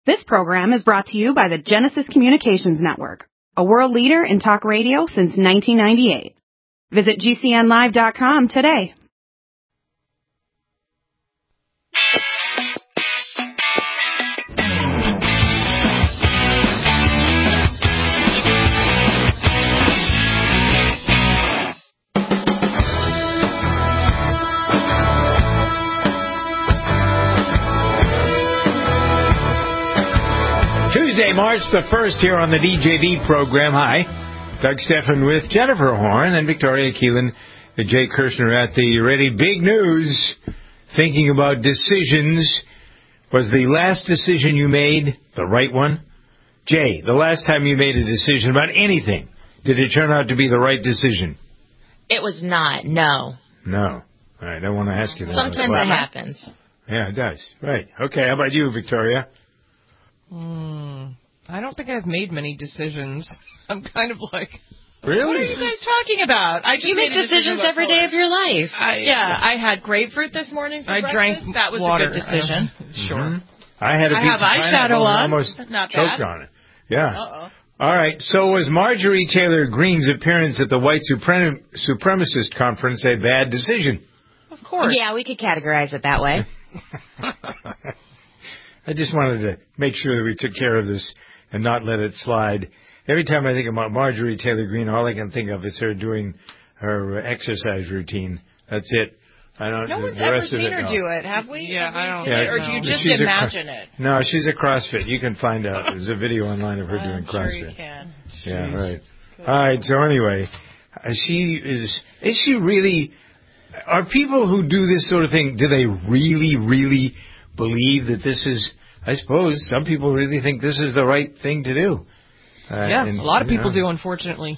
This program is brought to you by the Genesis Communications Network, a world leader in talk radio since 1998. Visit GCNlive.com today. Tuesday, March the 1st here on the DJV program. Hi, Doug Stephan with Jennifer Horn and Victoria Keelan, Jay Kirshner at the ready. Big news, thinking about decisions. Was the last decision you made the right one? Jay, the last time you made a decision about anything, did it turn out to be the right decision? It was not, no. No. All right, I want to ask you that. Sometimes it happens. Yeah, it does. Right. Okay, how about you, Victoria? I don't think I've made many decisions. I'm kind of like, really? What are you guys talking about? You make decisions every day of your life. I had grapefruit this morning for breakfast. Drank that was water. A good decision. Sure. Mm-hmm. I had a piece of pineapple and almost choked on it. Yeah. Uh-oh. All right. So was Marjorie Taylor Greene's appearance at the white supremacist conference a bad decision? Of course. Yeah, we could categorize it that way. I just wanted to make sure that we took care of this and not let it slide. Every time I think about Marjorie Taylor Greene, all I can think of is her doing her exercise routine. That's it. I don't. No one's ever seen her do it, have we? Yeah, I don't. Or do you just imagine it? No, she's a CrossFit. You can find out. There's a video online of her doing CrossFit. Sure you can. Yeah, right. All right. So anyway, is she really? Are people who do this sort of thing? Do they really believe that this is? I suppose some people really think this is the right thing to do. Yeah, a lot of people do, unfortunately.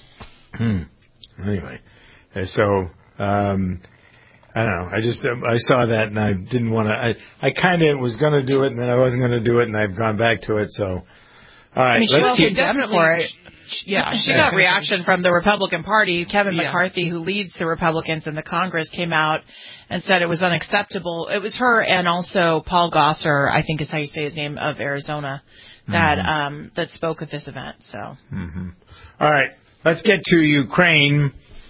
Anyway, so I don't know. I saw that and I didn't want to. I kind of was going to do it and then I wasn't going to do it and I've gone back to it. So all right, let's keep definitely for it. Yeah, she got reaction from the Republican Party. Kevin McCarthy, who leads the Republicans in the Congress, came out and said it was unacceptable. It was her and also Paul Gosar, I think is how you say his name, of Arizona, that spoke at this event. So, all right, let's get to Ukraine.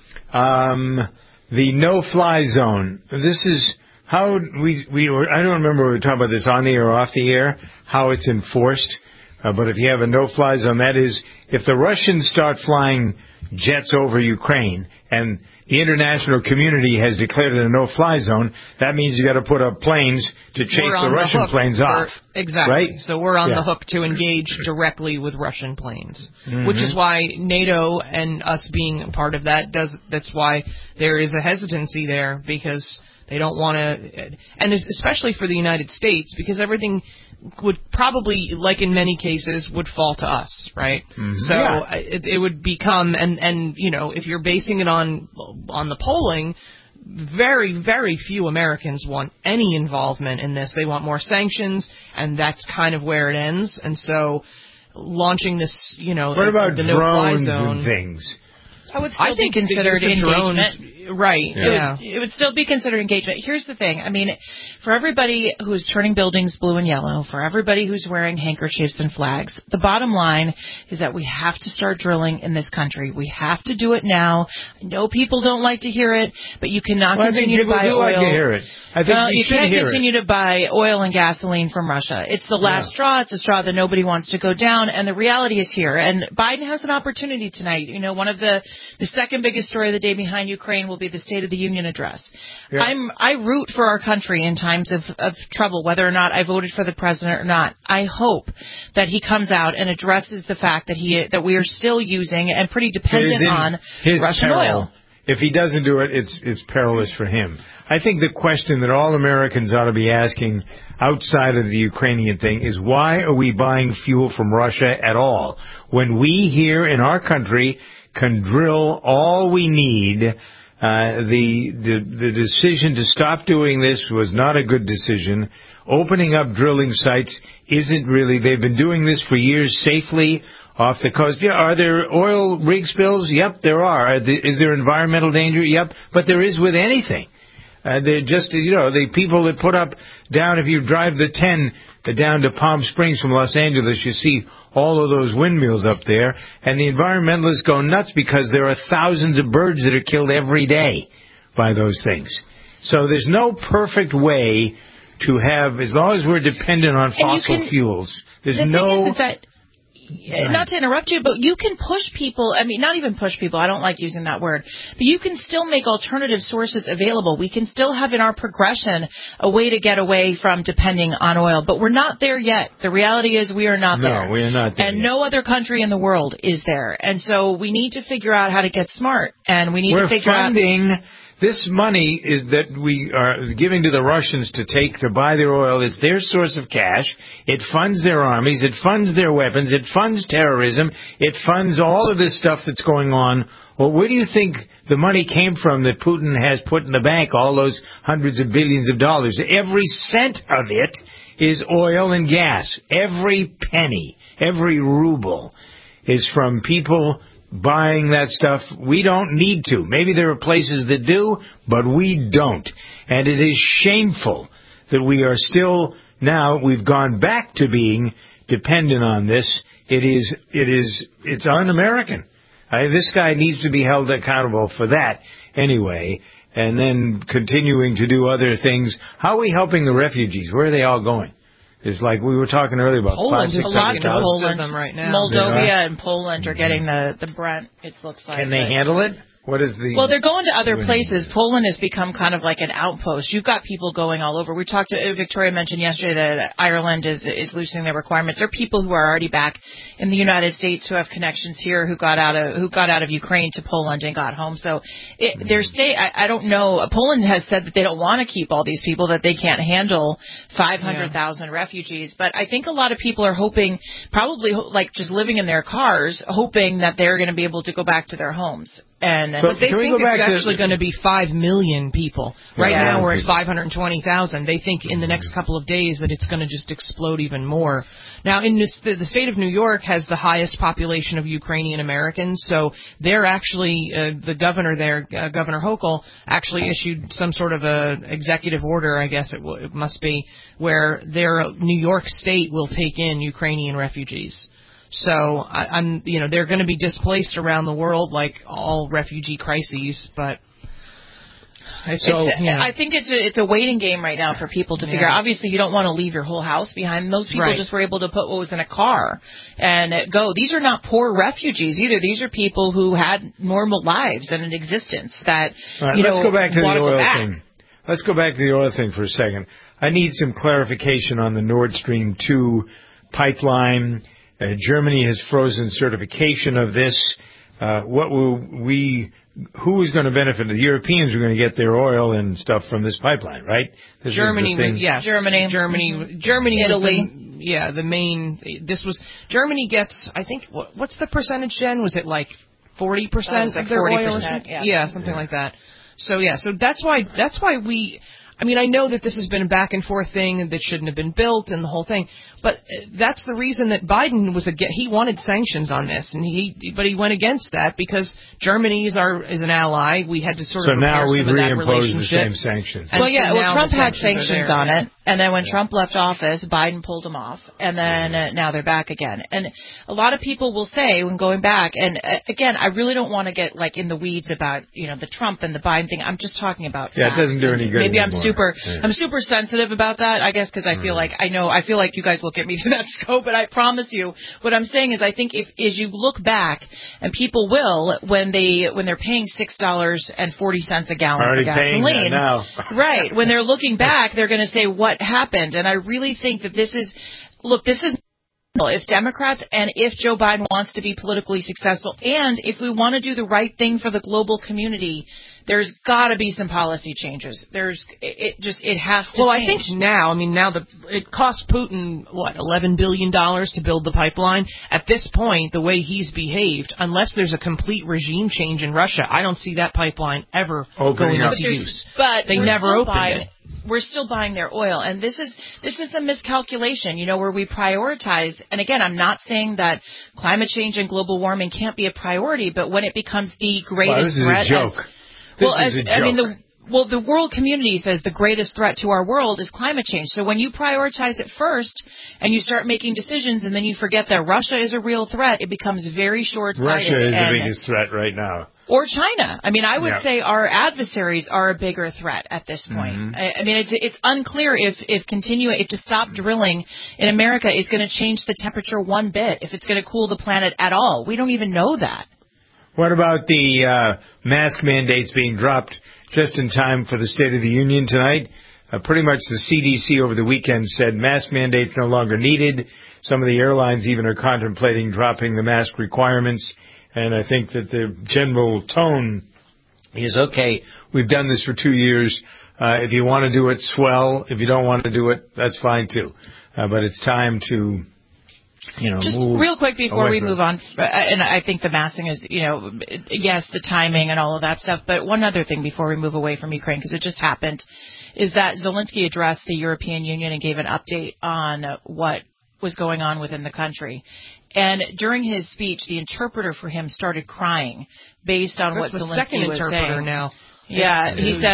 The no-fly zone. This is how we were. I don't remember if we were talking about this on the air or off the air. How it's enforced. But if you have a no-fly zone, that is, if the Russians start flying jets over Ukraine and the international community has declared it a no-fly zone, that means you got to put up planes to chase the Russian planes off. Exactly. Right? So we're on the hook to engage directly with Russian planes, which is why NATO and us being part of that that's why there is a hesitancy there, because they don't want to, and especially for the United States, because everything would probably, like in many cases, would fall to us, right? So it would become, and you know, if you're basing it on the polling, very, very few Americans want any involvement in this. They want more sanctions, and that's kind of where it ends. And so launching this, you know, what about the no-fly drones zone and things? I would still be considered engagement. Right. It would still be considered engagement. Here's the thing. I mean, for everybody who's turning buildings blue and yellow, for everybody who's wearing handkerchiefs and flags, the bottom line is that we have to start drilling in this country. We have to do it now. I know people don't like to hear it, but you cannot continue to buy oil. Like to hear it. I think you can't continue to buy oil and gasoline from Russia. It's the last straw. It's a straw that nobody wants to go down, and the reality is here. And Biden has an opportunity tonight. You know, one of the second biggest story of the day behind Ukraine will be the State of the Union address. Yeah. I root for our country in times of trouble, whether or not I voted for the president or not. I hope that he comes out and addresses the fact that we are still using and pretty dependent on Russian oil. If he doesn't do it, it's perilous for him. I think the question that all Americans ought to be asking outside of the Ukrainian thing is, why are we buying fuel from Russia at all when we here in our country can drill all we need? The decision to stop doing this was not a good decision. Opening up drilling sites isn't really. They've been doing this for years safely off the coast. Yeah, are there oil rig spills? Yep, there are. Is there environmental danger? Yep, but there is with anything. They're just, the people that put up down, if you drive the 10 down to Palm Springs from Los Angeles, you see all of those windmills up there, and the environmentalists go nuts because there are thousands of birds that are killed every day by those things. So there's no perfect way to have, as long as we're dependent on fossil fuels, there's no... Is that, not to interrupt you, but you can push people, I mean, not even push people, I don't like using that word, but you can still make alternative sources available. We can still have in our progression a way to get away from depending on oil, but we're not there yet. The reality is we are not there. No, we are not there and yet. No other country in the world is there. And so we need to figure out how to get smart, and we need to figure out... This money is that we are giving to the Russians to buy their oil. It's their source of cash. It funds their armies. It funds their weapons. It funds terrorism. It funds all of this stuff that's going on. Well, where do you think the money came from that Putin has put in the bank, all those hundreds of billions of dollars? Every cent of it is oil and gas. Every penny, every ruble is from people buying that stuff. We don't need to. Maybe there are places that do, but we don't. And it is shameful that we are still, now we've gone back to being dependent on this. It's un-American. This guy needs to be held accountable for that anyway, and then continuing to do other things. How are we helping the refugees? Where are they all going? It's like we were talking earlier about Poland is lots of Poland them right now. Moldova and Poland are getting the brunt, it looks like. Can they handle it? What is the... Well, they're going to other places. Poland has become kind of like an outpost. You've got people going all over. We talked to Victoria mentioned yesterday that Ireland is loosening their requirements. There are people who are already back in the United States who have connections here who got out of Ukraine to Poland and got home. So their state, I don't know. Poland has said that they don't want to keep all these people, that they can't handle 500,000 refugees. But I think a lot of people are hoping, probably like just living in their cars, hoping that they're going to be able to go back to their homes. But they think it's actually going to be 5 million people. Right now we're at 520,000. They think in the next couple of days that it's going to just explode even more. Now, in the state of New York has the highest population of Ukrainian Americans, so they're actually, the governor there, Governor Hochul, actually issued some sort of a executive order, I guess it must be, where their New York state will take in Ukrainian refugees. So they're going to be displaced around the world like all refugee crises, but I think it's a waiting game right now for people to figure out. Obviously, you don't want to leave your whole house behind. Most people just were able to put what was in a car and go. These are not poor refugees either. These are people who had normal lives and an existence that let's go back to the oil thing. Let's go back to the oil thing for a second. I need some clarification on the Nord Stream 2 pipeline. Germany has frozen certification of this. Who is going to benefit? The Europeans are going to get their oil and stuff from this pipeline, right? Germany, yes. Germany, Italy. The main. Germany gets. I think what's the percentage, Jen? Was it like 40% of their 40%, oil? Yeah, something like that. So that's why we. I mean, I know that this has been a back and forth thing that shouldn't have been built and the whole thing, but that's the reason that Biden he wanted sanctions on this, but he went against that because Germany is an ally. We had to sort of repair some of that relationship. So now we've reimposed the same sanctions. Trump had sanctions on it, and then when Trump left office, Biden pulled them off, and then now they're back again. And a lot of people will say when going back, and again, I really don't want to get like in the weeds about the Trump and the Biden thing. I'm just talking about facts. It doesn't do any good. Maybe I'm super sensitive about that, I guess, because I feel like I feel like you guys look at me through that scope, but I promise you, what I'm saying is I think as you look back, and people will when they're paying $6.40 a gallon for gasoline, right? When they're looking back, they're going to say what happened, and I really think that this is. If Democrats and if Joe Biden wants to be politically successful, and if we want to do the right thing for the global community, there's got to be some policy changes. It has to. Well, change. I think now it cost Putin $11 billion to build the pipeline. At this point, the way he's behaved, unless there's a complete regime change in Russia, I don't see that pipeline ever going into use. But they never opened it. We're still buying their oil, and this is the miscalculation, where we prioritize. And again, I'm not saying that climate change and global warming can't be a priority, but when it becomes the greatest threat, this is a joke. well, the world community says the greatest threat to our world is climate change. So when you prioritize it first and you start making decisions and then you forget that Russia is a real threat, it becomes very short-sighted. Russia is the biggest threat right now. Or China. I mean, I would say our adversaries are a bigger threat at this point. Mm-hmm. I mean, it's unclear if to stop drilling in America is going to change the temperature one bit, if it's going to cool the planet at all. We don't even know that. What about the mask mandates being dropped just in time for the State of the Union tonight? Pretty much the CDC over the weekend said mask mandates no longer needed. Some of the airlines even are contemplating dropping the mask requirements. And I think that the general tone is, okay, we've done this for 2 years. If you want to do it, swell. If you don't want to do it, that's fine too. But it's time to, just real quick before we move on, and I think the masking is, yes, the timing and all of that stuff. But one other thing before we move away from Ukraine, because it just happened, is that Zelensky addressed the European Union and gave an update on what was going on within the country. And during his speech, the interpreter for him started crying based on what Zelensky was saying. That's the second interpreter now. Yeah,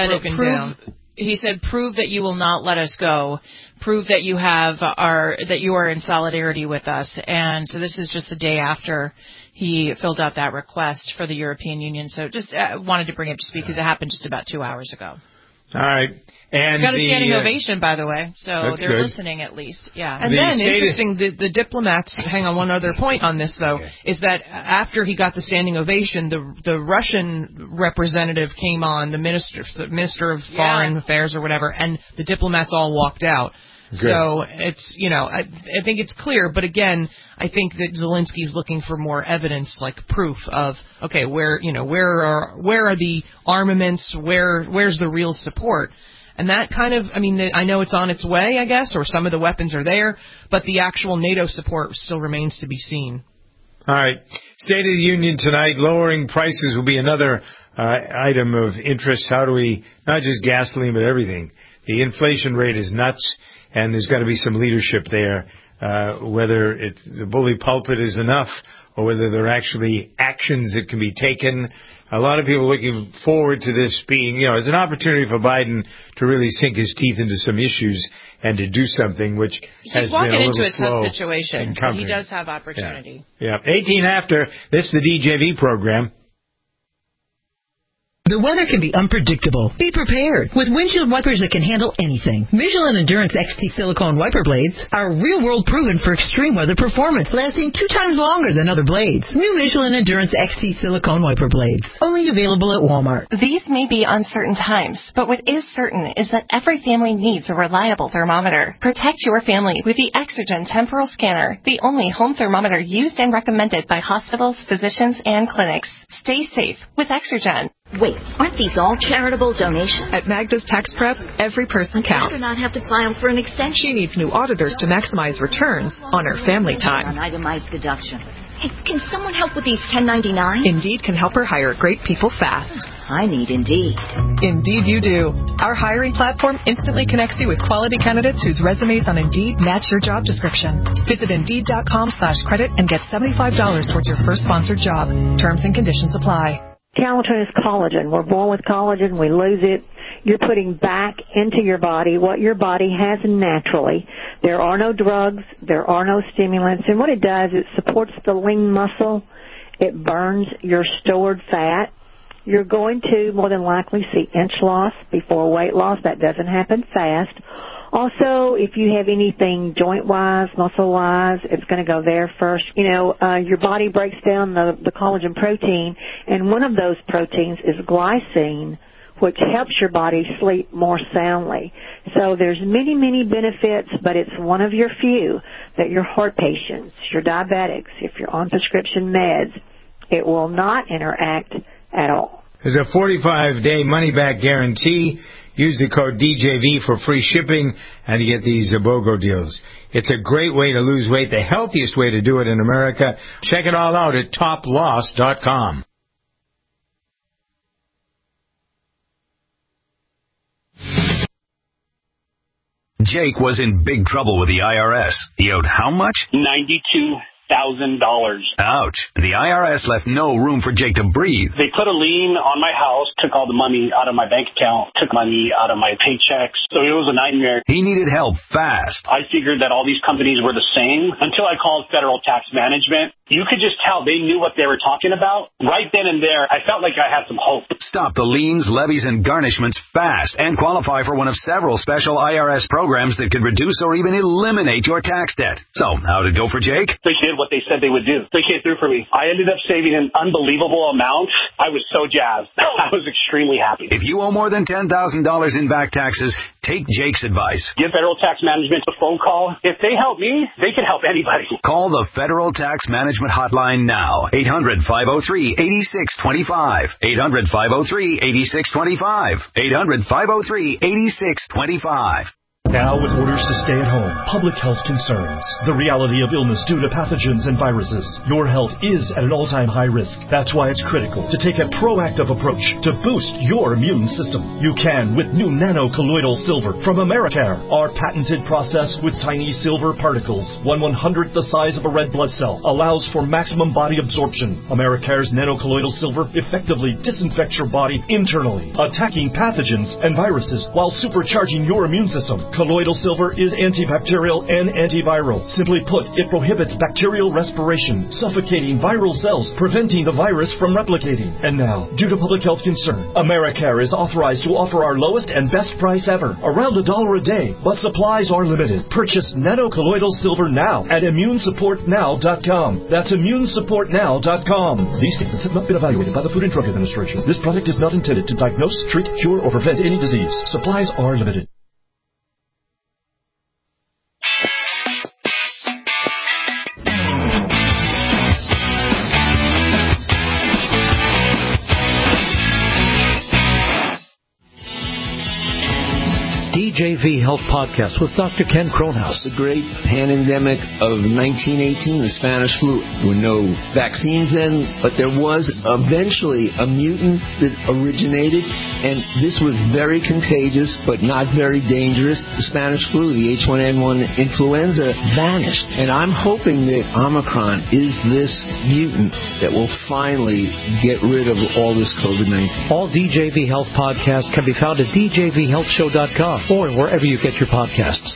he said, prove that you will not let us go. Prove that you are in solidarity with us. And so this is just the day after he filled out that request for the European Union. So just wanted to bring it up to speak because it happened just about 2 hours ago. All right. And got a standing ovation, by the way, so they're good. Listening at least. Yeah. And then, interesting, the diplomats, hang on, one other point on this, though, is that after he got the standing ovation, the Russian representative came on, the Minister of Foreign Affairs or whatever, and the diplomats all walked out. Good. So it's, I think it's clear, but again, I think that Zelensky's looking for more evidence, like proof of, okay, where are the armaments, where's the real support? And that kind of, I know it's on its way, I guess, or some of the weapons are there, but the actual NATO support still remains to be seen. All right. State of the Union tonight, lowering prices will be another item of interest. How do we, not just gasoline, but everything. The inflation rate is nuts, and there's got to be some leadership there, whether the bully pulpit is enough or whether there are actually actions that can be taken. A lot of people are looking forward to this being, it's an opportunity for Biden to really sink his teeth into some issues and to do something, which has been a little slow. He's walking into a tough situation, but he does have opportunity. Yeah. 18 after. This is the DJV program. The weather can be unpredictable. Be prepared with windshield wipers that can handle anything. Michelin Endurance XT silicone wiper blades are real-world proven for extreme weather performance, lasting 2 times longer than other blades. New Michelin Endurance XT silicone wiper blades, only available at Walmart. These may be uncertain times, but what is certain is that every family needs a reliable thermometer. Protect your family with the Exergen Temporal Scanner, the only home thermometer used and recommended by hospitals, physicians, and clinics. Stay safe with Exergen. Wait, aren't these all charitable donations? At Magda's Tax Prep, every person counts. I'd rather not have to file for an extension. She needs new auditors to maximize returns on her family time. On itemized deductions. Hey, can someone help with these 1099s? Indeed can help her hire great people fast. I need Indeed. Indeed you do. Our hiring platform instantly connects you with quality candidates whose resumes on Indeed match your job description. Visit Indeed.com/credit and get $75 towards your first sponsored job. Terms and conditions apply. Calatin is collagen. We're born with collagen. We lose it. You're putting back into your body what your body has naturally. There are no drugs. There are no stimulants. And what it does, it supports the lean muscle. It burns your stored fat. You're going to more than likely see inch loss before weight loss. That doesn't happen fast. Also, if you have anything joint-wise, muscle-wise, it's going to go there first. Your body breaks down the collagen protein, and one of those proteins is glycine, which helps your body sleep more soundly. So there's many, many benefits, but it's one of your few that your heart patients, your diabetics, if you're on prescription meds, it will not interact at all. There's a 45-day money-back guarantee. Use the code DJV for free shipping and you get these BOGO deals. It's a great way to lose weight, the healthiest way to do it in America. Check it all out at toploss.com. Jake was in big trouble with the IRS. He owed how much? $92. Ouch. The IRS left no room for Jake to breathe. They put a lien on my house, took all the money out of my bank account, took money out of my paychecks. So it was a nightmare. He needed help fast. I figured that all these companies were the same until I called Federal Tax Management. You could just tell they knew what they were talking about. Right then and there, I felt like I had some hope. Stop the liens, levies, and garnishments fast and qualify for one of several special IRS programs that could reduce or even eliminate your tax debt. So, how'd it go for Jake? They did what they said they would do. They came through for me. I ended up saving an unbelievable amount. I was so jazzed. I was extremely happy. If you owe more than $10,000 in back taxes, take Jake's advice. Give Federal Tax Management a phone call. If they help me, they can help anybody. Call the Federal Tax Management hotline now. 800-503-8625. 800-503-8625. 800-503-8625. Now, with orders to stay at home, public health concerns, the reality of illness due to pathogens and viruses, your health is at an all-time high risk. That's why it's critical to take a proactive approach to boost your immune system. You can with new nano-colloidal silver from Americare. Our patented process with tiny silver particles, 1/100th the size of a red blood cell, allows for maximum body absorption. Americare's nano-colloidal silver effectively disinfects your body internally, attacking pathogens and viruses while supercharging your immune system. Colloidal silver is antibacterial and antiviral. Simply put, it prohibits bacterial respiration, suffocating viral cells, preventing the virus from replicating. And now, due to public health concern, Americare is authorized to offer our lowest and best price ever, around $1 a day, but supplies are limited. Purchase nano-colloidal silver now at immunesupportnow.com. That's immunesupportnow.com. These statements have not been evaluated by the Food and Drug Administration. This product is not intended to diagnose, treat, cure, or prevent any disease. Supplies are limited. DJV Health Podcast with Dr. Ken Kronhaus. The great pandemic of 1918, the Spanish flu. There were no vaccines then, but there was eventually a mutant that originated, and this was very contagious, but not very dangerous. The Spanish flu, the H1N1 influenza, vanished. And I'm hoping that Omicron is this mutant that will finally get rid of all this COVID-19. All DJV Health podcasts can be found at djvhealthshow.com. or wherever you get your podcasts.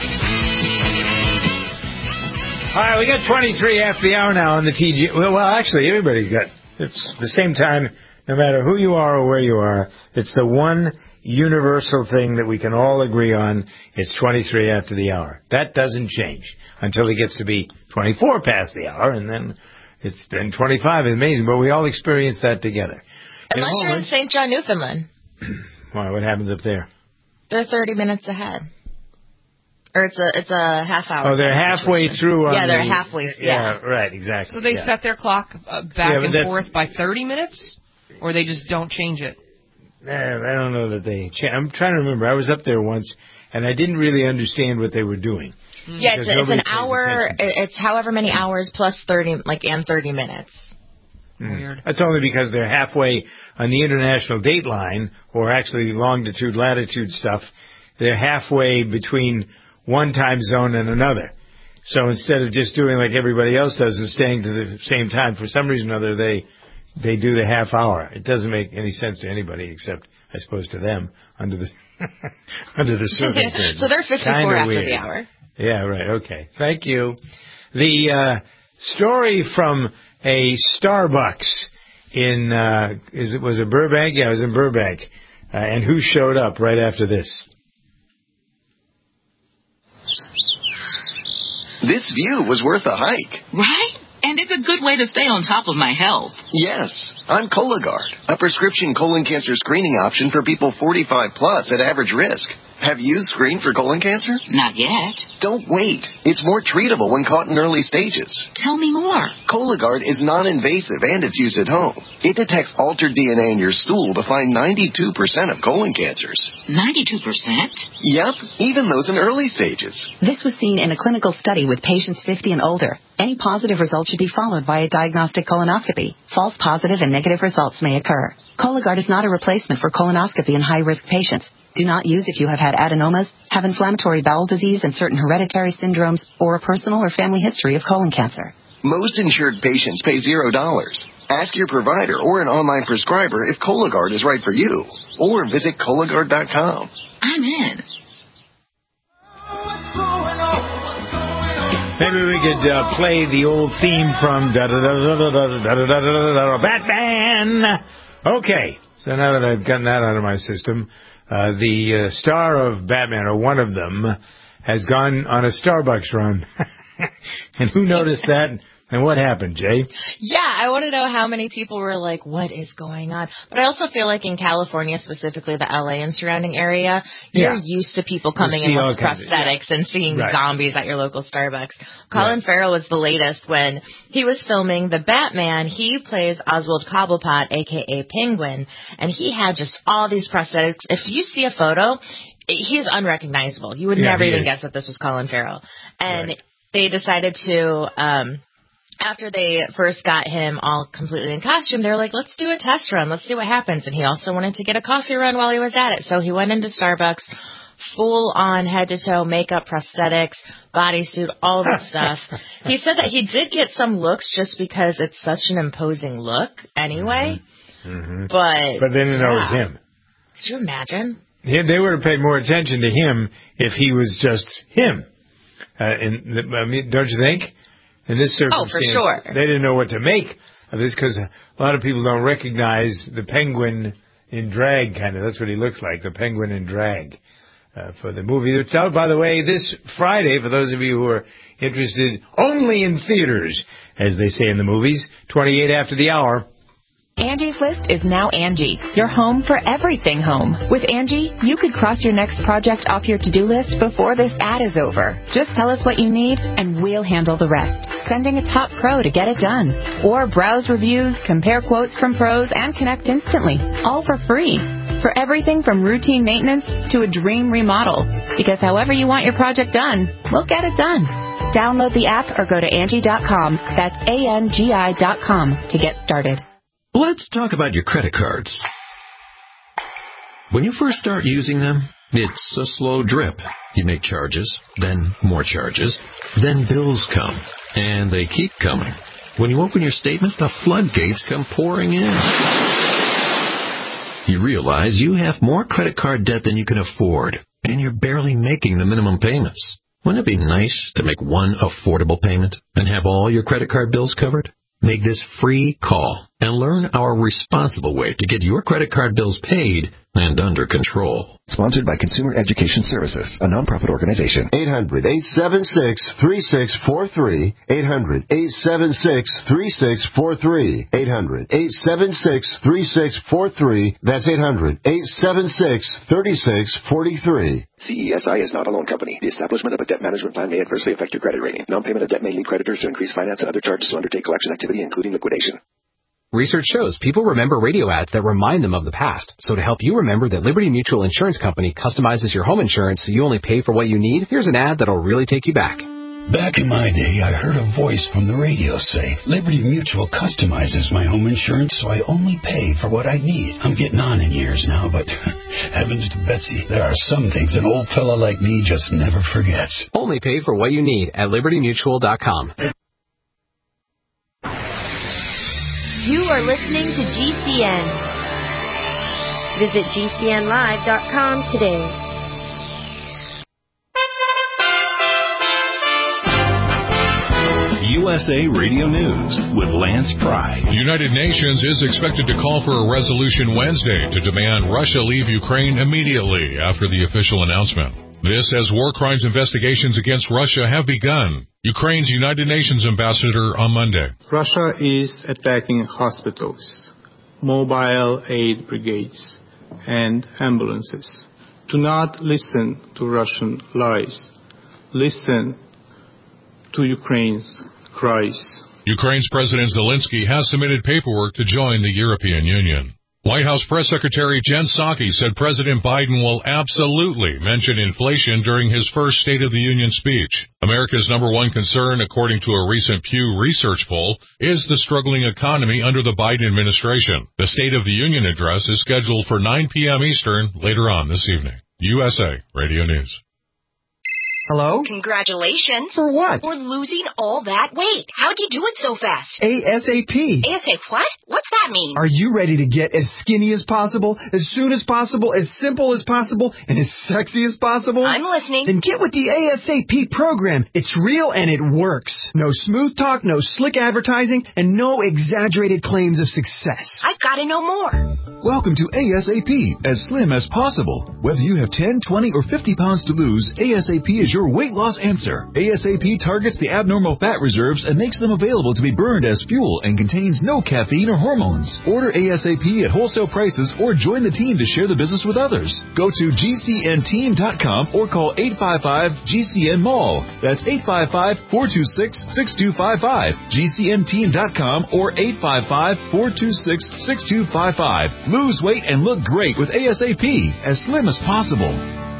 All right, we got 23 after the hour now on the TG. Well, actually, everybody's got, it's the same time, no matter who you are or where you are. It's the one universal thing that we can all agree on. It's 23 after the hour. That doesn't change until it gets to be 24 past the hour, and then it's then 25. It's amazing, but we all experience that together. Unless you're in St. John, Newfoundland. Why? What happens up there? They're 30 minutes ahead. Or it's a half hour. Oh, they're halfway through. They're halfway. Yeah, right, exactly. So they set their clock back and forth by 30 minutes? Or they just don't change it? I don't know that they change. I'm trying to remember. I was up there once, and I didn't really understand what they were doing. Yeah, it's an hour. It's however many hours plus 30, and 30 minutes. Weird. That's only because they're halfway on the international date line, or actually longitude, latitude stuff. They're halfway between one time zone and another. So instead of just doing like everybody else does and staying to the same time, for some reason or other, they do the half hour. It doesn't make any sense to anybody except, I suppose, to them under the circumstances. So they're 54 after the hour. Yeah, right. Okay. Thank you. The story from a Starbucks in was it Burbank? Yeah, it was in Burbank. And who showed up right after this? This view was worth a hike. Right? And it's a good way to stay on top of my health. Yes, I'm Cologuard, a prescription colon cancer screening option for people 45 plus at average risk. Have you screened for colon cancer? Not yet. Don't wait. It's more treatable when caught in early stages. Tell me more. Cologuard is non-invasive and it's used at home. It detects altered DNA in your stool to find 92% of colon cancers. 92%? Yep, even those in early stages. This was seen in a clinical study with patients 50 and older. Any positive result should be followed by a diagnostic colonoscopy. False positive and negative results may occur. Cologuard is not a replacement for colonoscopy in high-risk patients. Do not use if you have had adenomas, have inflammatory bowel disease and certain hereditary syndromes, or a personal or family history of colon cancer. Most insured patients pay $0. Ask your provider or an online prescriber if Cologuard is right for you. Or visit Cologuard.com. I'm in. Maybe we could play the old theme from Batman. Okay, so now that I've gotten that out of my system, the star of Batman, or one of them, has gone on a Starbucks run. And who noticed that? And what happened, Jay? Yeah, I want to know how many people were like, what is going on? But I also feel like in California, specifically the LA and surrounding area, you're used to people coming in with prosthetics and seeing zombies at your local Starbucks. Colin Farrell was the latest when he was filming The Batman. He plays Oswald Cobblepot, a.k.a. Penguin, and he had just all these prosthetics. If you see a photo, he is unrecognizable. You would never even guess that this was Colin Farrell. And they decided to... after they first got him all completely in costume, they were like, let's do a test run. Let's see what happens. And he also wanted to get a coffee run while he was at it. So he went into Starbucks, full on head to toe, makeup, prosthetics, bodysuit, all of that stuff. He said that he did get some looks just because it's such an imposing look anyway. Mm-hmm. But they didn't know it was him. Could you imagine? Yeah, they would have paid more attention to him if he was just him. Don't you think? In this circumstance, for sure. They didn't know what to make of this because a lot of people don't recognize the Penguin in drag, kind of. That's what he looks like, the Penguin in drag for the movie. It's out, by the way, this Friday, for those of you who are interested, only in theaters, as they say in the movies, 28 after the hour. Angie's List is now Angie, your home for everything home. With Angie, you could cross your next project off your to-do list before this ad is over. Just tell us what you need, and we'll handle the rest. Sending a top pro to get it done. Or browse reviews, compare quotes from pros, and connect instantly. All for free. For everything from routine maintenance to a dream remodel. Because however you want your project done, we'll get it done. Download the app or go to Angie.com. That's ANGI.com to get started. Let's talk about your credit cards. When you first start using them, it's a slow drip. You make charges, then more charges, then bills come, and they keep coming. When you open your statements, the floodgates come pouring in. You realize you have more credit card debt than you can afford, and you're barely making the minimum payments. Wouldn't it be nice to make one affordable payment and have all your credit card bills covered? Make this free call and learn our responsible way to get your credit card bills paid and under control. Sponsored by Consumer Education Services, a nonprofit organization. 800-876-3643. 800-876-3643. 800-876-3643. That's 800-876-3643. CESI is not a loan company. The establishment of a debt management plan may adversely affect your credit rating. Non-payment of debt may lead creditors to increase finance and other charges to undertake collection activity, including liquidation. Research shows people remember radio ads that remind them of the past. So to help you remember that Liberty Mutual Insurance Company customizes your home insurance so you only pay for what you need, here's an ad that'll really take you back. Back in my day, I heard a voice from the radio say, Liberty Mutual customizes my home insurance so I only pay for what I need. I'm getting on in years now, but heavens to Betsy, there are some things an old fella like me just never forgets. Only pay for what you need at libertymutual.com. You are listening to GCN. Visit GCNlive.com today. USA Radio News with Lance Pry. The United Nations is expected to call for a resolution Wednesday to demand Russia leave Ukraine immediately after the official announcement. This as war crimes investigations against Russia have begun. Ukraine's United Nations ambassador on Monday. Russia is attacking hospitals, mobile aid brigades, and ambulances. Do not listen to Russian lies. Listen to Ukraine's cries. Ukraine's President Zelensky has submitted paperwork to join the European Union. White House Press Secretary Jen Psaki said President Biden will absolutely mention inflation during his first State of the Union speech. America's number one concern, according to a recent Pew Research poll, is the struggling economy under the Biden administration. The State of the Union address is scheduled for 9 p.m. Eastern later on this evening. USA Radio News. Hello? Congratulations. For what? For losing all that weight. How'd you do it so fast? ASAP. ASAP what? What's that mean? Are you ready to get as skinny as possible, as soon as possible, as simple as possible, and as sexy as possible? I'm listening. Then get with the ASAP program. It's real and it works. No smooth talk, no slick advertising, and no exaggerated claims of success. I've got to know more. Welcome to ASAP, as slim as possible. Whether you have 10, 20, or 50 pounds to lose, ASAP is your weight loss answer. ASAP targets the abnormal fat reserves and makes them available to be burned as fuel and contains no caffeine or hormones. Order ASAP at wholesale prices or join the team to share the business with others. Go to GCNteam.com or call 855-GCN-MALL. That's 855-426-6255. GCNteam.com or 855-426-6255. Lose weight and look great with ASAP, as slim as possible.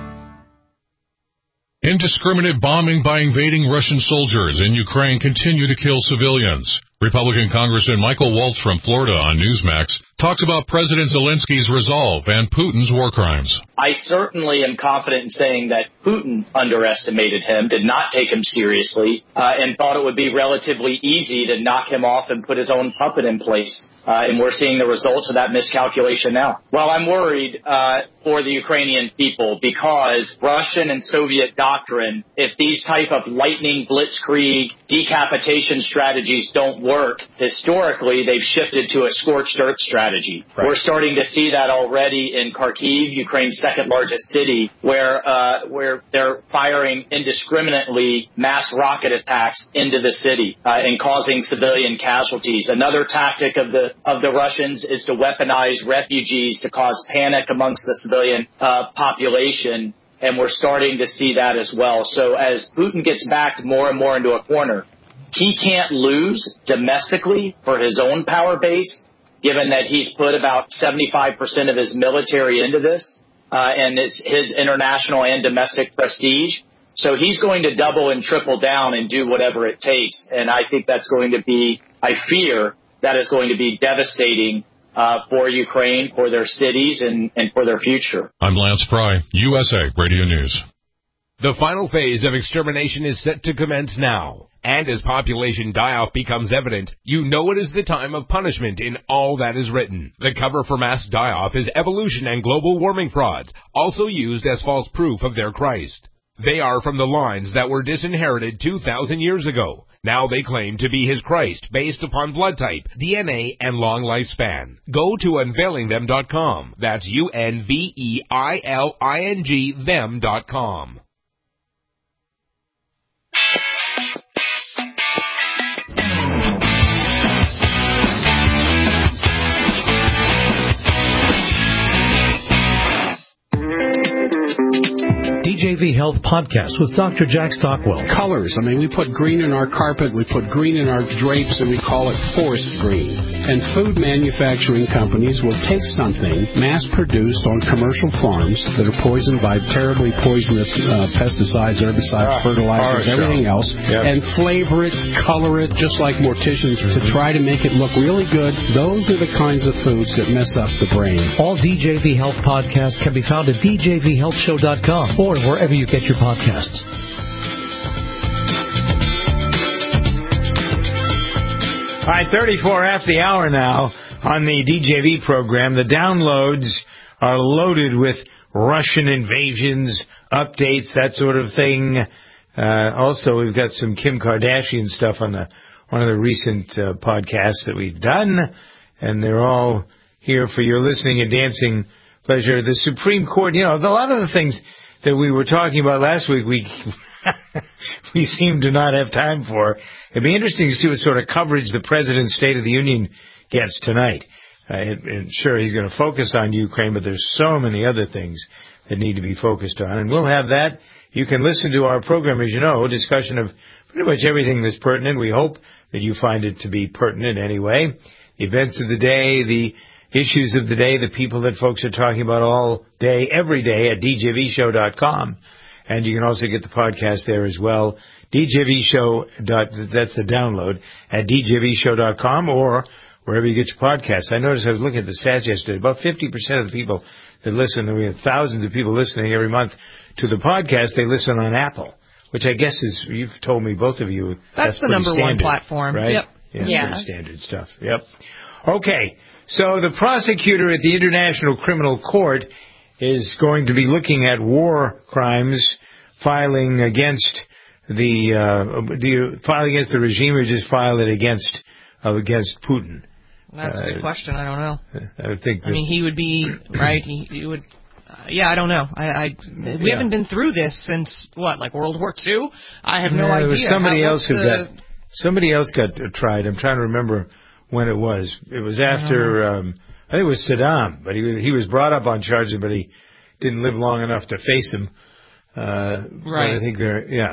Indiscriminate bombing by invading Russian soldiers in Ukraine continue to kill civilians. Republican Congressman Michael Waltz from Florida on Newsmax talks about President Zelensky's resolve and Putin's war crimes. I certainly am confident in saying that Putin underestimated him, did not take him seriously, and thought it would be relatively easy to knock him off and put his own puppet in place. And we're seeing the results of that miscalculation now. Well, I'm worried for the Ukrainian people because Russian and Soviet doctrine, if these type of lightning blitzkrieg decapitation strategies don't work, historically they've shifted to a scorched earth strategy. Right. We're starting to see that already in Kharkiv, Ukraine's second largest city, where they're firing indiscriminately mass rocket attacks into the city and causing civilian casualties. Another tactic of the Russians is to weaponize refugees to cause panic amongst the civilian population, and we're starting to see that as well. So as Putin gets backed more and more into a corner, he can't lose domestically for his own power base, given that he's put about 75% of his military into this, and it's his international and domestic prestige. So he's going to double and triple down and do whatever it takes. And I think that's going to be, I fear, that is going to be devastating for Ukraine, for their cities, and for their future. I'm Lance Pry, USA Radio News. The final phase of extermination is set to commence now. And as population die-off becomes evident, you know it is the time of punishment in all that is written. The cover for mass die-off is evolution and global warming frauds, also used as false proof of their Christ. They are from the lines that were disinherited 2,000 years ago. Now they claim to be his Christ based upon blood type, DNA, and long lifespan. Go to unveilingthem.com. That's UNVEILING them.com. DJV Health Podcast with Dr. Jack Stockwell. Colors. I mean, we put green in our carpet, we put green in our drapes, and we call it forest green. And food manufacturing companies will take something mass-produced on commercial farms that are poisoned by terribly poisonous pesticides, herbicides, fertilizers, everything else, and flavor it, color it, just like morticians, to try to make it look really good. Those are the kinds of foods that mess up the brain. All DJV Health podcasts can be found at djvhealthshow.com or wherever you get your podcasts. All right, 34 after the hour now on the DJV program. The downloads are loaded with Russian invasions, updates, that sort of thing. Also, we've got some Kim Kardashian stuff on one of the recent podcasts that we've done, and they're all here for your listening and dancing pleasure. The Supreme Court, a lot of the things that we were talking about last week, we seem to not have time for. It'd be interesting to see what sort of coverage the President's State of the Union gets tonight. And sure, he's going to focus on Ukraine, but there's so many other things that need to be focused on. And we'll have that. You can listen to our program, as you know, a discussion of pretty much everything that's pertinent. We hope that you find it to be pertinent anyway. The events of the day, the issues of the day, the people that folks are talking about all day, every day at djvshow.com. And you can also get the podcast there as well. DJVshow, that's the download, at djvshow.com or wherever you get your podcasts. I noticed I was looking at the stats yesterday. About 50% of the people that listen, and we have thousands of people listening every month to the podcast, they listen on Apple. which I guess is, you've told me, both of you, that's the number standard, one platform. right? Yep. Yeah. Pretty standard stuff. Yep. Okay. So the prosecutor at the International Criminal Court is going to be looking at war crimes, filing against the regime, or just file it against Putin? That's a good question. I don't know. I mean, he would be right. He would. I don't know. We haven't been through this since like World War II. I have no idea. Somebody else got tried. I'm trying to remember when it was. It was after I think it was Saddam, but he was brought up on charges, but he didn't live long enough to face him. Right. I think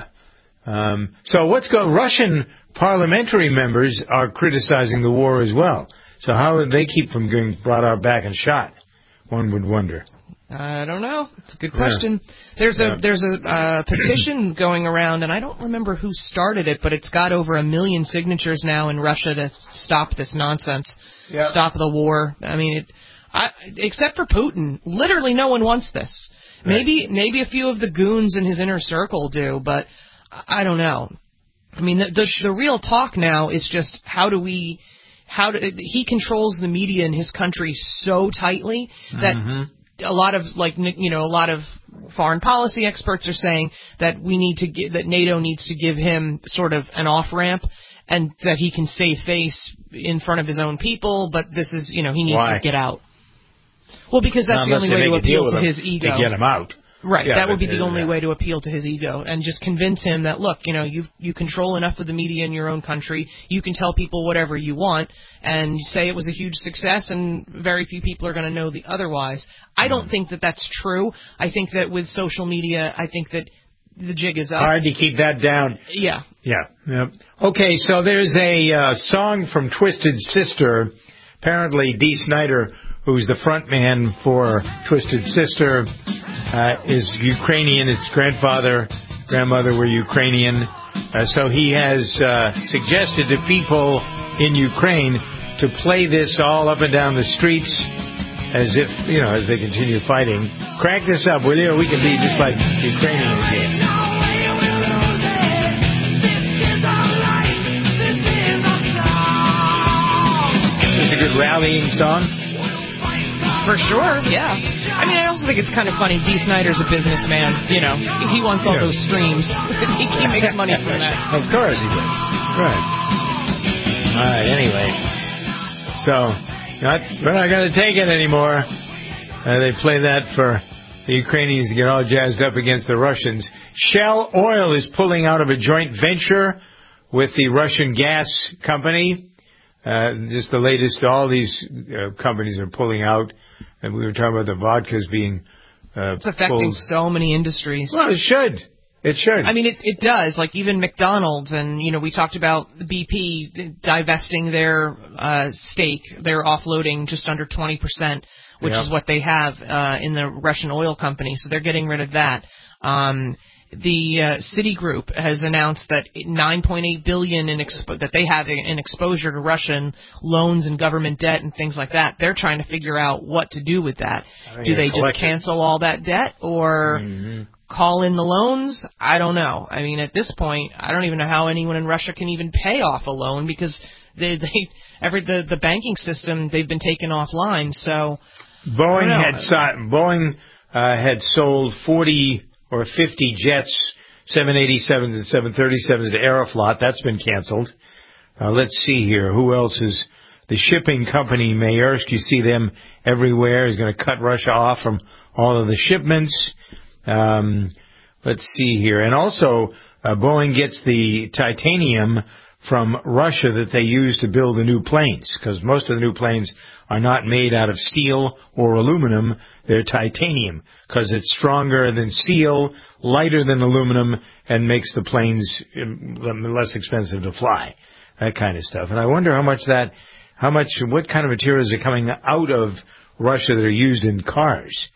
so Russian parliamentary members are criticizing the war as well. So how would they keep from getting brought out back and shot? One would wonder. I don't know. It's a good question. There's a petition going around, and I don't remember who started it, but it's got over 1 million signatures now in Russia to stop this nonsense, stop the war. I mean, except for Putin, literally no one wants this. Right. Maybe a few of the goons in his inner circle do, but I don't know. I mean, the real talk now is just he controls the media in his country so tightly that a lot of foreign policy experts are saying that that NATO needs to give him sort of an off ramp, and that he can save face in front of his own people. But this is, he needs to get out. Well, because that's the only way to appeal to his ego. To get him out. Right, that would be the only way to appeal to his ego, and just convince him that, look, you control enough of the media in your own country, you can tell people whatever you want, and say it was a huge success, and very few people are going to know the otherwise. I don't think that that's true. I think that with social media, I think that the jig is up. Hard to keep that down. Yeah. Yeah. Yep. Okay, so there's a song from Twisted Sister. Apparently, Dee Snider, who's the front man for Twisted Sister, is Ukrainian. His grandmother were Ukrainian. So he has suggested to people in Ukraine to play this all up and down the streets as if, as they continue fighting. Crank this up, will you? We can be just like Ukrainians here. Is this a good rallying song? For sure, yeah. I mean, I also think it's kind of funny. Dee Snider's a businessman. He wants all those streams. He makes money from that. Of course he does. Right. All right, anyway. So, we're not going to take it anymore. They play that for the Ukrainians to get all jazzed up against the Russians. Shell Oil is pulling out of a joint venture with the Russian gas company. Just the latest, all these companies are pulling out. And we were talking about the vodkas being it's affecting so many industries. Well, it should. It should. I mean, it does. Like even McDonald's, and we talked about BP divesting their stake. They're offloading just under 20%, which is what they have in the Russian oil company. So they're getting rid of that. The Citigroup has announced that $9.8 billion that they have in exposure to Russian loans and government debt and things like that. They're trying to figure out what to do with that. Do they just cancel all that debt or call in the loans? I don't know. I mean, at this point, I don't even know how anyone in Russia can even pay off a loan because the banking system, they've been taken offline. So Boeing had sold 40 or 50 jets, 787s and 737s to Aeroflot. That's been canceled. Let's see here. Who else is the shipping company? Maersk, you see them everywhere, is going to cut Russia off from all of the shipments. Let's see here. And also, Boeing gets the titanium from Russia that they use to build the new planes, because most of the new planes are not made out of steel or aluminum. They're titanium, because it's stronger than steel, lighter than aluminum, and makes the planes less expensive to fly. That kind of stuff. And I wonder what kind of materials are coming out of Russia that are used in cars.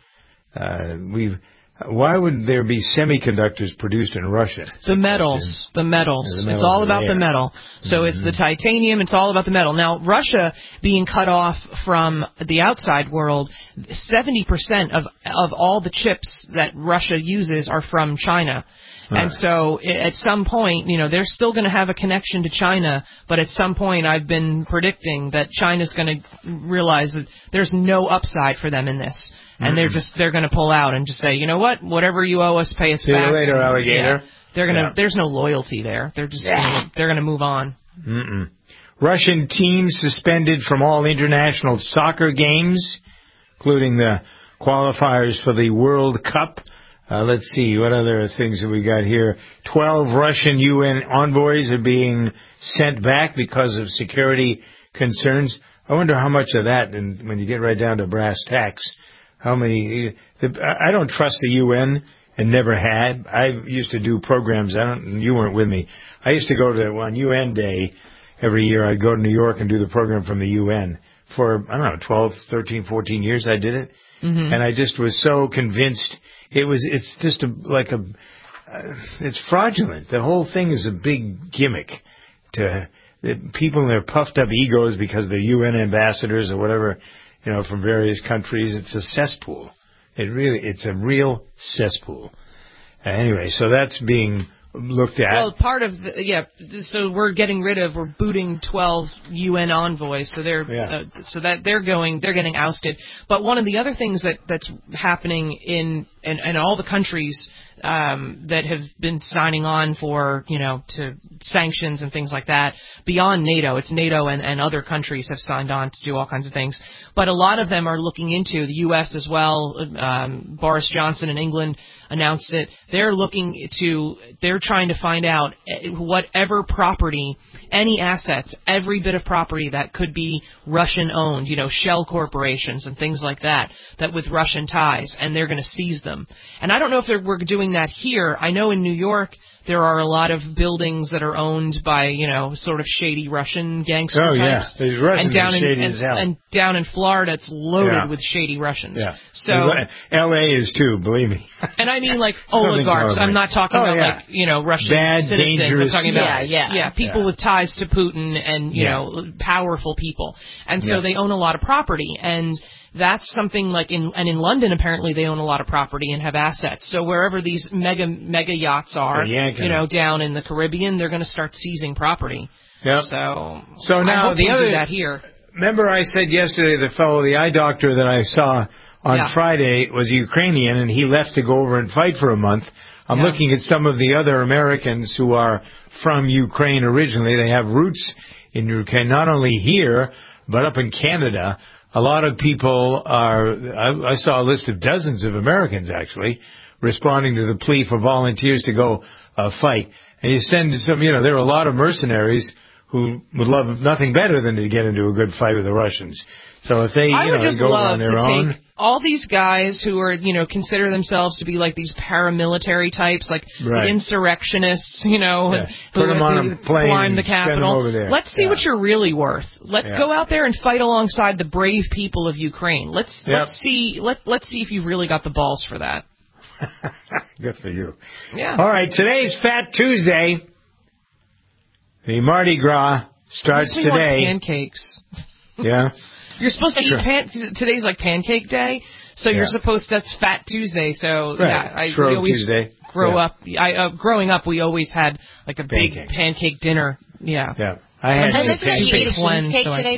Why would there be semiconductors produced in Russia? The metals. It's all about the metal. So it's the titanium. It's all about the metal. Now, Russia being cut off from the outside world, 70% of all the chips that Russia uses are from China. Right. And so at some point, they're still going to have a connection to China, but at some point I've been predicting that China's going to realize that there's no upside for them in this. And they're going to pull out and just say, you know what, whatever you owe us, pay us back. See you later, alligator. Yeah, there's no loyalty there. They're just they're going to move on. Russian teams suspended from all international soccer games, including the qualifiers for the World Cup. Let's see, what other things have we got here? 12 Russian UN envoys are being sent back because of security concerns. I wonder how much of that, and when you get right down to brass tacks, how many... I don't trust the UN and never had. I used to do programs. You weren't with me. I used to go to on UN Day every year. I'd go to New York and do the program from the UN. For, 12, 13, 14 years I did it. And I just was so convinced it's just it's fraudulent. The whole thing is a big gimmick to people and their puffed up egos because they're UN ambassadors or whatever, from various countries. It's a cesspool. It's a real cesspool. Anyway, so that's being looked at. Well, part of so we're booting 12 UN envoys, so they're getting ousted. But one of the other things that's happening in all the countries that have been signing on for, to sanctions and things like that, beyond NATO. It's NATO and other countries have signed on to do all kinds of things. But a lot of them are looking into, the U.S. as well. Boris Johnson in England announced it. They're trying to find out whatever property, any assets, every bit of property that could be Russian owned, shell corporations and things like that with Russian ties, and they're going to seize them. And I don't know if we're doing that here. I know in New York there are a lot of buildings that are owned by, sort of shady Russian gangster types. Oh, yeah. These Russians are shady as hell. And down in Florida, it's loaded with shady Russians. Yeah. So L.A. is too, believe me. And I mean, like, oligarchs. I'm not talking about, Russian bad, citizens. Dangerous I'm talking about, people with ties to Putin and, powerful people. And so they own a lot of property. And that's something like in London, apparently they own a lot of property and have assets. So wherever these mega yachts are, down in the Caribbean, they're going to start seizing property. Yep. So now I hope we do that here. Remember I said yesterday the eye doctor that I saw on Friday was Ukrainian, and he left to go over and fight for a month. I'm looking at some of the other Americans who are from Ukraine originally. They have roots in Ukraine, not only here, but up in Canada. A lot of people I saw a list of dozens of Americans, actually, responding to the plea for volunteers to go fight. And you send some, there are a lot of mercenaries who would love nothing better than to get into a good fight with the Russians. So if they, go on their own. Take all these guys who are, consider themselves to be like these paramilitary types, like the insurrectionists, Put them on a plane climb the and Capitol. send them over there. Let's see what you're really worth. Let's go out there and fight alongside the brave people of Ukraine. Let's see if you've really got the balls for that. Good for you. Yeah. All right, today's Fat Tuesday. The Mardi Gras starts today. Pancakes. Yeah. You're supposed to eat today's like Pancake Day, so that's Fat Tuesday. So we always Tuesday. Growing up, we always had like a big pancake dinner. Yeah. Yeah. I had and isn't it you eat a king's cake today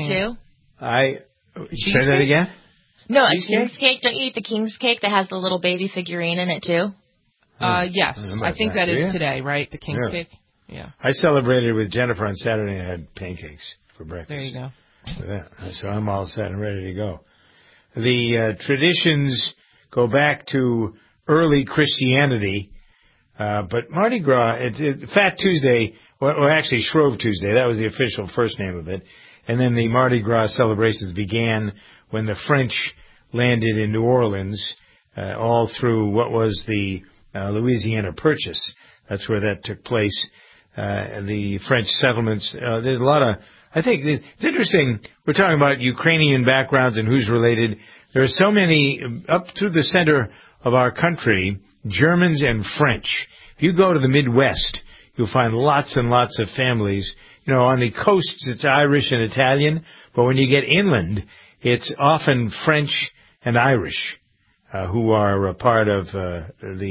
too? Say that again? No, a king's cake. Don't you eat the king's cake that has the little baby figurine in it too? Yes, I think that is today, right? The king's cake. Yeah. I celebrated with Jennifer on Saturday and I had pancakes for breakfast. There you go. So I'm all set and ready to go. The traditions go back to early Christianity, but Mardi Gras, Fat Tuesday, or actually Shrove Tuesday, that was the official first name of it, and then the Mardi Gras celebrations began when the French landed in New Orleans, all through what was the Louisiana Purchase. That's where that took place. The French settlements, there's a lot of, I think it's interesting, we're talking about Ukrainian backgrounds and who's related. There are so many, up through the center of our country, Germans and French. If you go to the Midwest, you'll find lots and lots of families. On the coasts, it's Irish and Italian, but when you get inland, it's often French and Irish, who are a part of the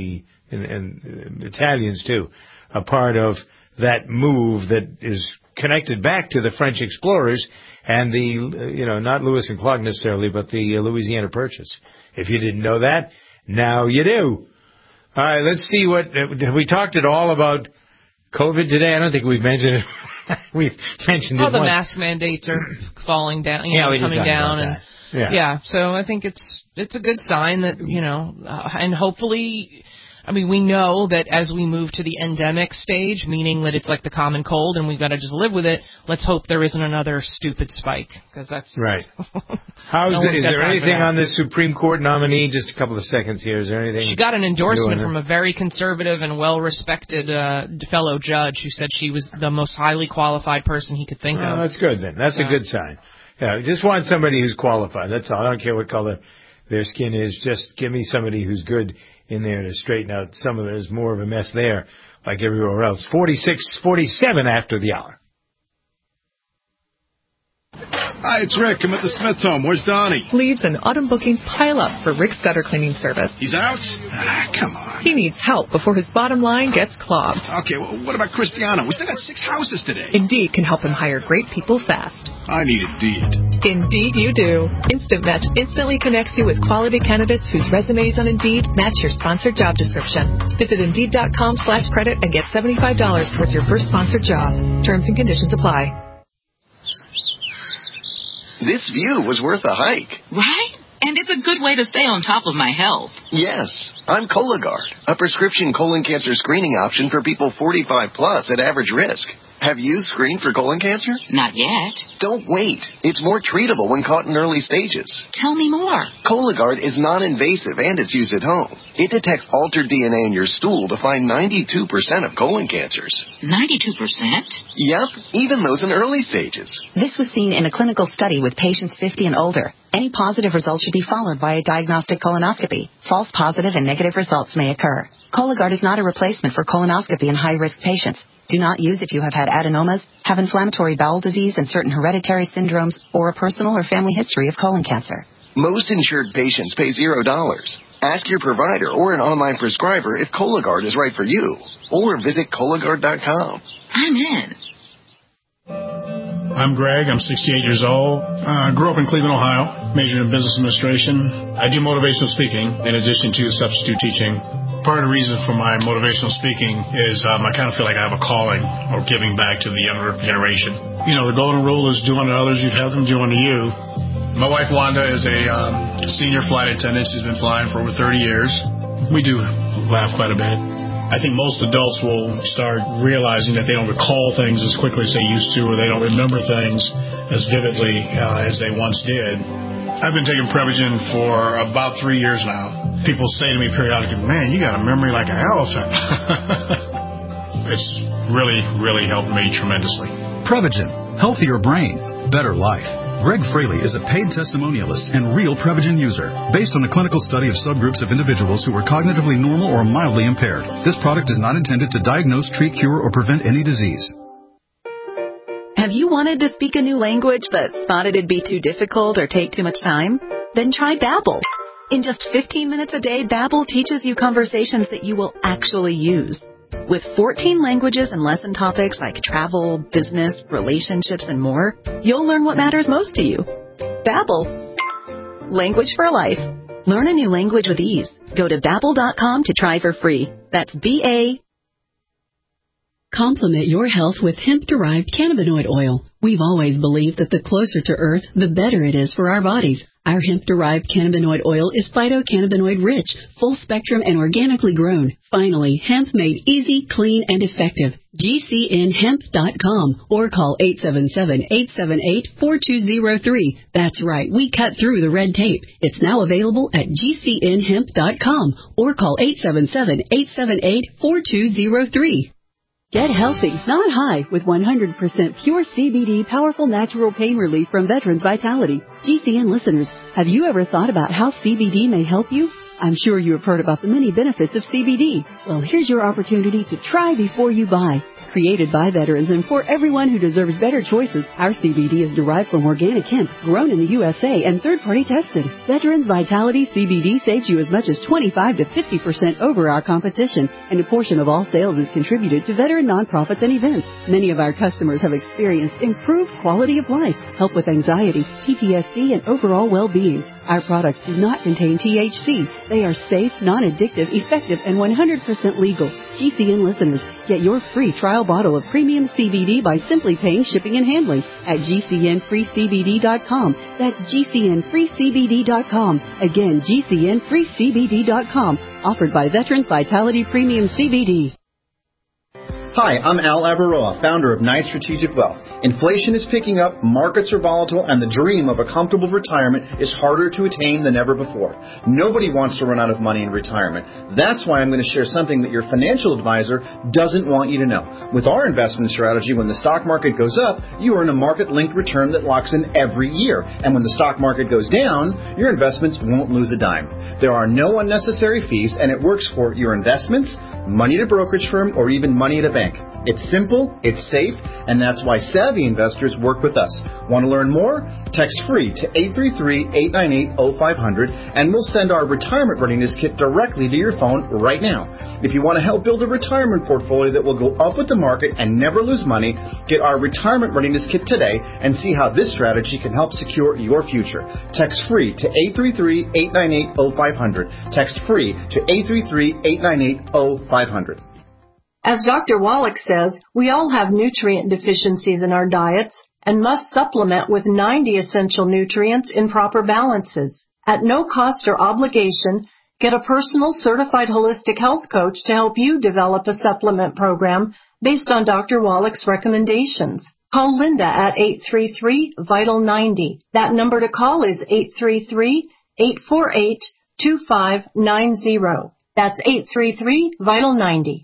and Italians too, a part of that move that is connected back to the French explorers and the, not Lewis and Clark necessarily, but the Louisiana Purchase. If you didn't know that, now you do. All right, let's see have we talked at all about COVID today? I don't think we've mentioned it. We've mentioned it once. The mask mandates are falling down, coming down. And so I think it's a good sign that, and hopefully, we know that as we move to the endemic stage, meaning that it's like the common cold and we've got to just live with it, let's hope there isn't another stupid spike, because that's... Right. Is there anything on this Supreme Court nominee? Just a couple of seconds here. Is there anything? She got an endorsement from a very conservative and well-respected fellow judge who said she was the most highly qualified person he could think of. That's good then. That's a good sign. Yeah, just want somebody who's qualified. That's all. I don't care what color their skin is. Just give me somebody who's good in there to straighten out some of there's more of a mess there, like everywhere else. 46:47 after the hour. Hi, it's Rick. I'm at the Smith home. Where's Donnie? Leaves and autumn bookings pile up for Rick's gutter cleaning service. He's out? Come on. He needs help before his bottom line gets clogged. Okay, well, what about Cristiano? We still got 6 houses today. Indeed can help him hire great people fast. I need Indeed. Indeed you do. Instant Match instantly connects you with quality candidates whose resumes on Indeed match your sponsored job description. Visit Indeed.com/credit and get $75 towards your first sponsored job. Terms and conditions apply. This view was worth a hike. Right? And it's a good way to stay on top of my health. Yes. I'm Cologuard, a prescription colon cancer screening option for people 45 plus at average risk. Have you screened for colon cancer? Not yet. Don't wait. It's more treatable when caught in early stages. Tell me more. Cologuard is non-invasive and it's used at home. It detects altered DNA in your stool to find 92% of colon cancers. 92%? Yep, even those in early stages. This was seen in a clinical study with patients 50 and older. Any positive results should be followed by a diagnostic colonoscopy. False positive and negative results may occur. Cologuard is not a replacement for colonoscopy in high-risk patients. Do not use if you have had adenomas, have inflammatory bowel disease and certain hereditary syndromes, or a personal or family history of colon cancer. Most insured patients pay $0. Ask your provider or an online prescriber if Cologuard is right for you, or visit Cologuard.com. I'm in. I'm Greg. I'm 68 years old. I grew up in Cleveland, Ohio, majored in business administration. I do motivational speaking in addition to substitute teaching. Part of the reason for my motivational speaking is I kind of feel like I have a calling or giving back to the younger generation. The golden rule is do unto others, you'd have them do unto you. My wife, Wanda, is a senior flight attendant. She's been flying for over 30 years. We do laugh quite a bit. I think most adults will start realizing that they don't recall things as quickly as they used to, or they don't remember things as vividly as they once did. I've been taking Prevagen for about 3 years now. People say to me periodically, man, you got a memory like an elephant. It's really, really helped me tremendously. Prevagen. Healthier brain. Better life. Greg Fraley is a paid testimonialist and real Prevagen user, based on a clinical study of subgroups of individuals who were cognitively normal or mildly impaired. This product is not intended to diagnose, treat, cure, or prevent any disease. Have you wanted to speak a new language but thought it'd be too difficult or take too much time? Then try Babbel. In just 15 minutes a day, Babbel teaches you conversations that you will actually use. With 14 languages and lesson topics like travel, business, relationships, and more, you'll learn what matters most to you. Babbel. Language for life. Learn a new language with ease. Go to Babbel.com to try for free. That's B-A. Complement your health with hemp-derived cannabinoid oil. We've always believed that the closer to Earth, the better it is for our bodies. Our hemp-derived cannabinoid oil is phytocannabinoid-rich, full-spectrum, and organically grown. Finally, hemp made easy, clean, and effective. GCNhemp.com or call 877-878-4203. That's right, we cut through the red tape. It's now available at GCNhemp.com or call 877-878-4203. Get healthy, not high, with 100% pure CBD powerful natural pain relief from Veterans Vitality. GCN listeners, have you ever thought about how CBD may help you? I'm sure you have heard about the many benefits of CBD. Well, here's your opportunity to try before you buy. Created by veterans and for everyone who deserves better choices, our CBD is derived from organic hemp, grown in the USA and third-party tested. Veterans Vitality CBD saves you as much as 25 to 50% over our competition, and a portion of all sales is contributed to veteran nonprofits and events. Many of our customers have experienced improved quality of life, help with anxiety, PTSD, and overall well-being. Our products do not contain THC. They are safe, non-addictive, effective, and 100% legal. GCN listeners, get your free trial bottle of premium CBD by simply paying shipping and handling at GCNFreeCBD.com. That's GCNFreeCBD.com. Again, GCNFreeCBD.com. Offered by Veterans Vitality Premium CBD. Hi, I'm Al Avaroa, founder of Knight Strategic Wealth. Inflation is picking up, markets are volatile, and the dream of a comfortable retirement is harder to attain than ever before. Nobody wants to run out of money in retirement. That's why I'm going to share something that your financial advisor doesn't want you to know. With our investment strategy, when the stock market goes up, you earn a market-linked return that locks in every year. And when the stock market goes down, your investments won't lose a dime. There are no unnecessary fees, and it works for your investments, money at a brokerage firm, or even money at a bank. It's simple, it's safe, and that's why savvy investors work with us. Want to learn more? Text FREE to 833-898-0500, and we'll send our retirement readiness kit directly to your phone right now. If you want to help build a retirement portfolio that will go up with the market and never lose money, get our retirement readiness kit today and see how this strategy can help secure your future. Text FREE to 833-898-0500. Text FREE to 833-898-0500. As Dr. Wallach says, we all have nutrient deficiencies in our diets and must supplement with 90 essential nutrients in proper balances. At no cost or obligation, get a personal certified holistic health coach to help you develop a supplement program based on Dr. Wallach's recommendations. Call Linda at 833-VITAL-90. That number to call is 833-848-2590. That's 833-VITAL-90.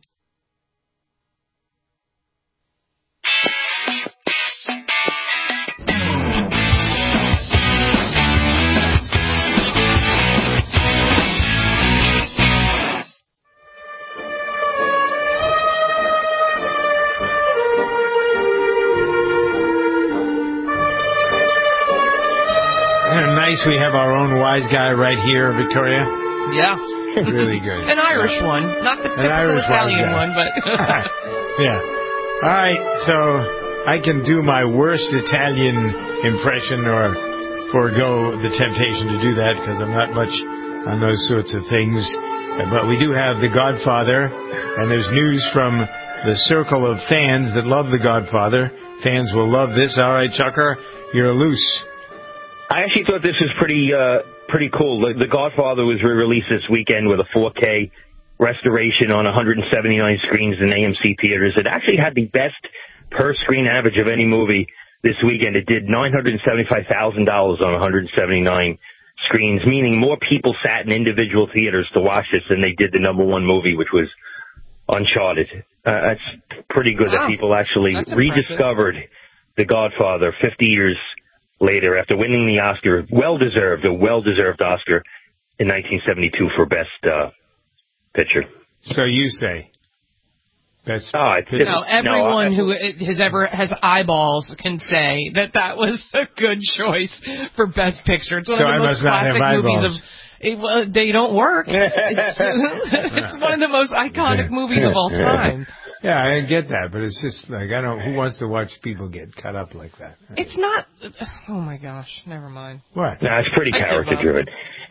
We have our own wise guy right here, Victoria. Yeah. Really good. An Irish one. Not the typical Italian one, but... Yeah. All right, so I can do my worst Italian impression or forego the temptation to do that because I'm not much on those sorts of things. But we do have The Godfather, and there's news from the circle of fans that love The Godfather. Fans will love this. All right, Chucker, you're loose. I actually thought this was pretty cool. The Godfather was re-released this weekend with a 4K restoration on 179 screens in AMC theaters. It actually had the best per-screen average of any movie this weekend. It did $975,000 on 179 screens, meaning more people sat in individual theaters to watch this than they did the number one movie, which was Uncharted. That's pretty good that people actually rediscovered The Godfather 50 years later, after winning the Oscar, a well-deserved Oscar in 1972 for Best Picture. So you say. That's everyone who has eyeballs can say that was a good choice for Best Picture. It's one of the most classic movies of... they don't work. It's one of the most iconic movies of all time. Yeah, I get that, but it's just like, who wants to watch people get cut up like that? It's not, oh my gosh, never mind. What? Nah, it's pretty character-driven.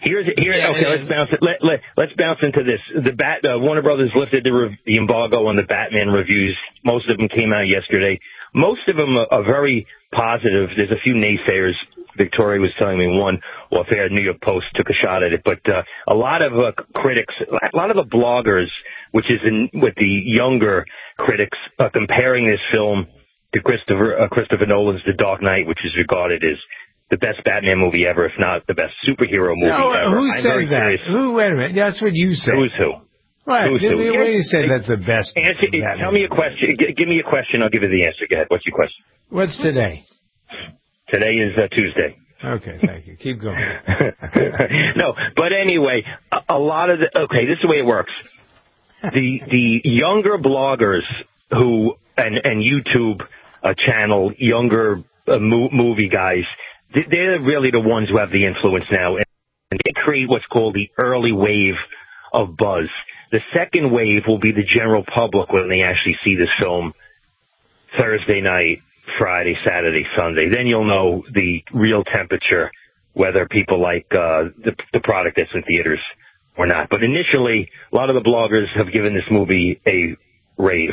Let's bounce into this. Warner Brothers lifted the embargo on the Batman reviews. Most of them came out yesterday. Most of them are very positive. There's a few naysayers. Victoria was telling me one off-air. New York Post took a shot at it. But a lot of critics, a lot of the bloggers, which is with the younger critics, comparing this film to Christopher Nolan's The Dark Knight, which is regarded as the best Batman movie ever, if not the best superhero movie ever. Who says that? Wait a minute. That's what you say. Who's who? Right. Where do you say that's the best? Tell me a question. Give me a question. I'll give you the answer. Go ahead. What's your question? What's today? Today is Tuesday. Okay, thank you. Keep going. No, but anyway, a lot of this is the way it works. The younger bloggers who and YouTube channel, younger movie guys, they're really the ones who have the influence now. And they create what's called the early wave of buzz. The second wave will be the general public when they actually see this film Thursday night, Friday, Saturday, Sunday. Then you'll know the real temperature, whether people like the product that's in theaters or not. But initially, a lot of the bloggers have given this movie a rave.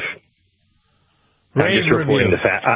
I'm just reporting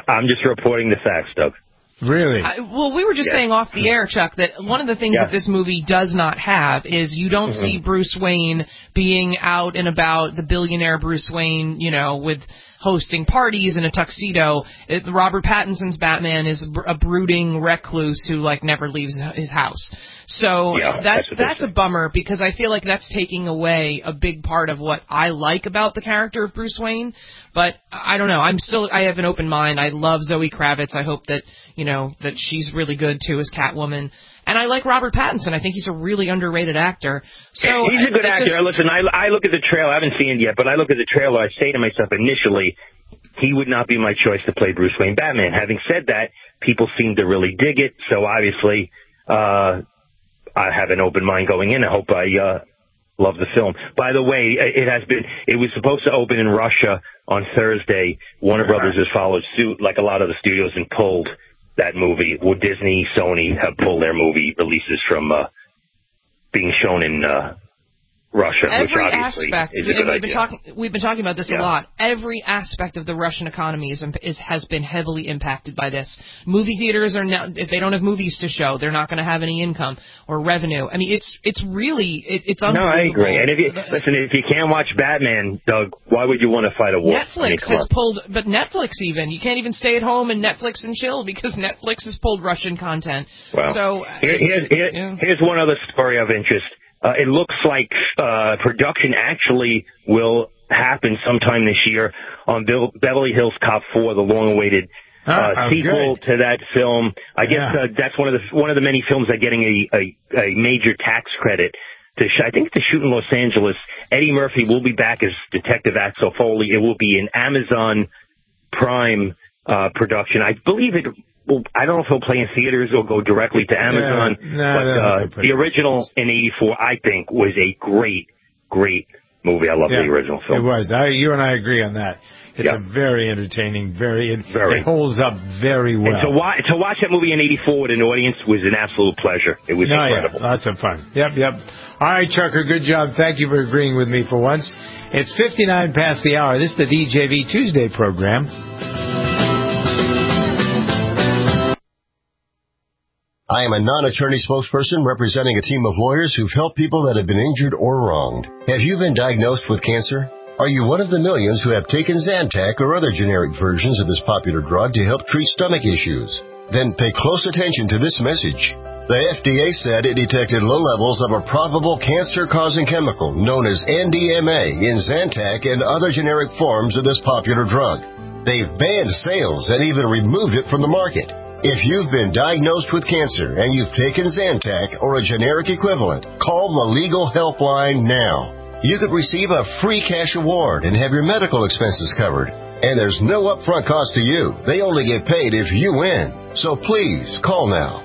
the facts, Doug. Really? Well, we were just saying off the air, Chuck, that one of the things that this movie does not have is you don't see Bruce Wayne being out and about, the billionaire Bruce Wayne, with hosting parties in a tuxedo. Robert Pattinson's Batman is a brooding recluse who never leaves his house. So that's a bummer, because I feel like that's taking away a big part of what I like about the character of Bruce Wayne. But I don't know. I have an open mind. I love Zoe Kravitz. I hope that that she's really good too as Catwoman. And I like Robert Pattinson. I think he's a really underrated actor. So he's a good actor. Listen, I look at the trailer. I haven't seen it yet, but I look at the trailer. I say to myself initially, he would not be my choice to play Bruce Wayne Batman. Having said that, people seem to really dig it. So obviously, I have an open mind going in. I hope I love the film. By the way, it was supposed to open in Russia on Thursday. Warner Brothers has followed suit, like a lot of the studios, and pulled that movie. Well, Disney, Sony have pulled their movie releases from being shown in Russia, which obviously is a good idea. We've been talking about this a lot. Every aspect of the Russian economy has been heavily impacted by this. Movie theaters are now, if they don't have movies to show, they're not going to have any income or revenue. I mean, it's really unbelievable. No, I agree. And if you can't watch Batman, Doug, why would you want to fight a war? Netflix has pulled, but Netflix you can't even stay at home and Netflix and chill because Netflix has pulled Russian content. Well, so here's one other story of interest. It looks like production actually will happen sometime this year on Beverly Hills Cop 4, the long-awaited sequel to that film. I guess that's one of the many films that are getting a major tax credit. I think to shoot in Los Angeles. Eddie Murphy will be back as Detective Axel Foley. It will be an Amazon Prime production. I believe it. Well, I don't know if he'll play in theaters or go directly to Amazon, but the original in '84, I think, was a great, great movie. I love the original film. It was. You and I agree on that. It's a very entertaining, it holds up very well. And to watch that movie in '84 with an audience was an absolute pleasure. It was incredible. Lots of fun. Yep. All right, Chucker, good job. Thank you for agreeing with me for once. It's 59 past the hour. This is the DJV Tuesday program. I am a non-attorney spokesperson representing a team of lawyers who've helped people that have been injured or wronged. Have you been diagnosed with cancer? Are you one of the millions who have taken Zantac or other generic versions of this popular drug to help treat stomach issues? Then pay close attention to this message. The FDA said it detected low levels of a probable cancer-causing chemical known as NDMA in Zantac and other generic forms of this popular drug. They've banned sales and even removed it from the market. If you've been diagnosed with cancer and you've taken Zantac or a generic equivalent, call the Legal Helpline now. You could receive a free cash award and have your medical expenses covered. And there's no upfront cost to you. They only get paid if you win. So please, call now.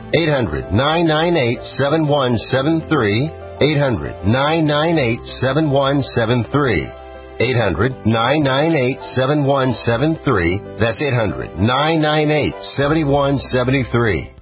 800-998-7173. 800-998-7173. 800-998-7173. That's 800-998-7173.